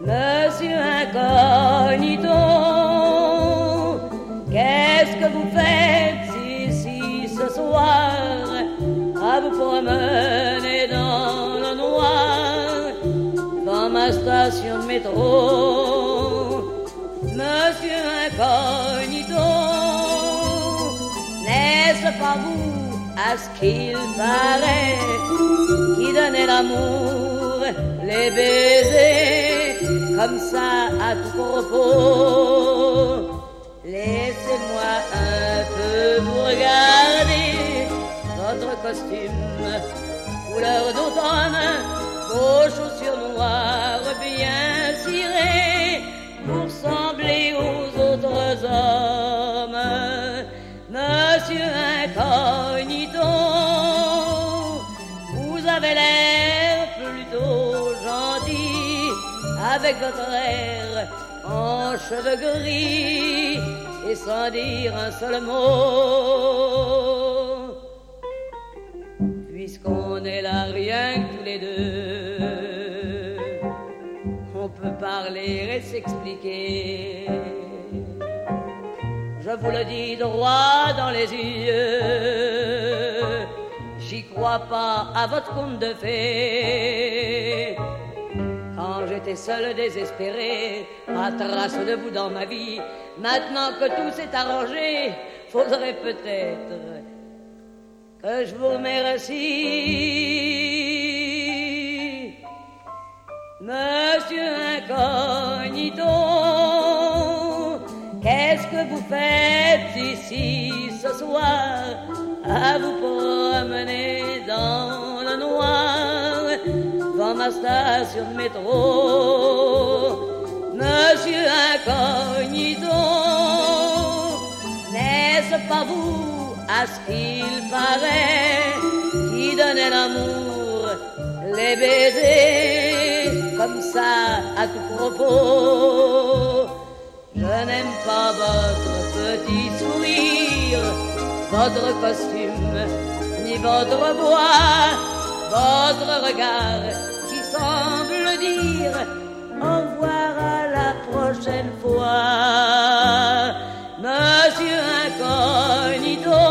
Monsieur Incognito, qu'est-ce que vous faites ici ce soir, à vous promener dans le noir, dans ma station de métro? Monsieur Incognito, n'est-ce pas vous, à ce qu'il paraît, qui donnait l'amour, les baisers, comme ça à tout propos? Laissez-moi un peu vous regarder, votre costume, couleur d'automne, vos chaussures noires bien cirées, pour ressembler aux autres hommes. Monsieur Incognito, vous avez l'air plutôt gentil, avec votre air en cheveux gris, et sans dire un seul mot. Puisqu'on est là rien que tous les deux, on peut parler et s'expliquer. Je vous le dis droit dans les yeux, j'y crois pas à votre conte de fées. Quand j'étais seul, désespéré, à trace de vous dans ma vie, maintenant que tout s'est arrangé, faudrait peut-être que je vous remercie. Monsieur Incognito, qu'est-ce que vous faites ici ce soir, à vous promener dans le noir, dans ma station de métro? Monsieur Incognito, n'est-ce pas vous, à ce qu'il paraît, qui donnait l'amour, les baisers, comme ça à tout propos? Je n'aime pas votre petit sourire, votre costume, ni votre voix, votre regard qui semble dire au revoir à la prochaine fois. Monsieur Incognito,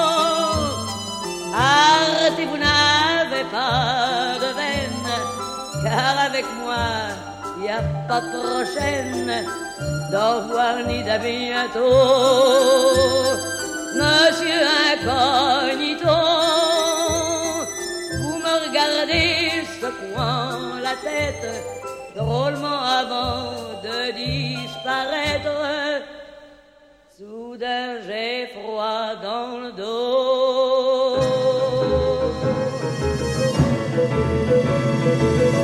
arrêtez, vous n'avez pas de veine, car avec moi il n'y a pas de prochaine. D'au revoir ni d'à bientôt. Monsieur Incognito, vous me regardez secouant la tête, drôlement avant de disparaître. Soudain j'ai froid dans le dos.